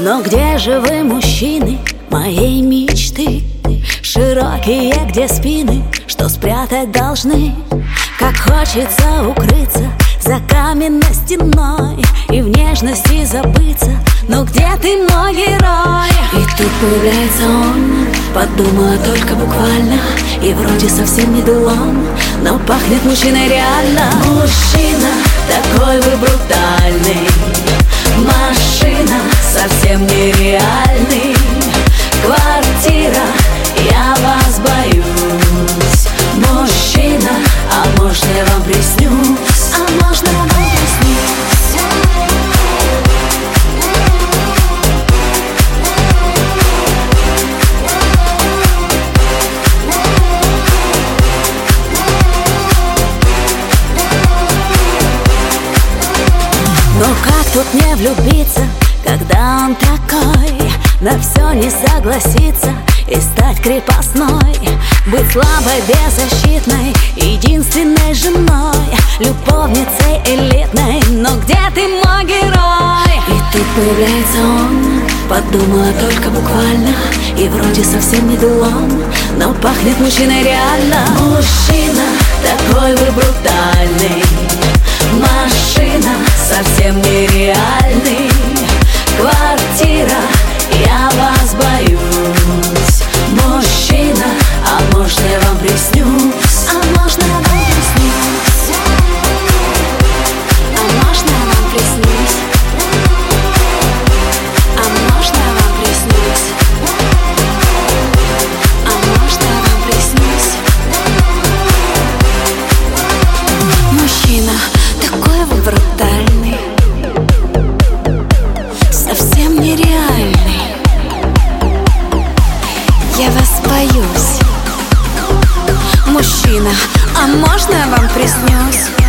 Но где же вы, мужчины моей мечты? Широкие, где спины, что спрятать должны. Как хочется укрыться за каменной стеной и в нежности забыться. Но где ты, мой герой? И тут появляется он, подумала только буквально. И вроде совсем не дулон, но пахнет мужчиной реально. Мужчина, такой вы брутальный. Машина, совсем нереальный. Квартира, я вас боюсь. Мужчина, а можно я вам приснюсь? А можно я вам приснюсь? Но как тут не влюбиться, когда он такой? На все не согласиться и стать крепостной. Быть слабой, беззащитной, единственной женой, любовницей элитной. Но где ты, мой герой? И тут появляется он, подумала только буквально. И вроде совсем не дулон, но пахнет мужчиной реально. Мужчина, такой вы брутальный. Машина, совсем нереальный. Квартира, я вас боюсь. Мужчина, а можно я вам приснюсь? А можно я вам приснюсь? А можно я вам приснюсь? А можно я вам приснюсь? А можно я вам приснюсь? Мужчина, такой вы брутальный, совсем нереальный. Я вас боюсь. Мужчина, а можно я вам приснюсь?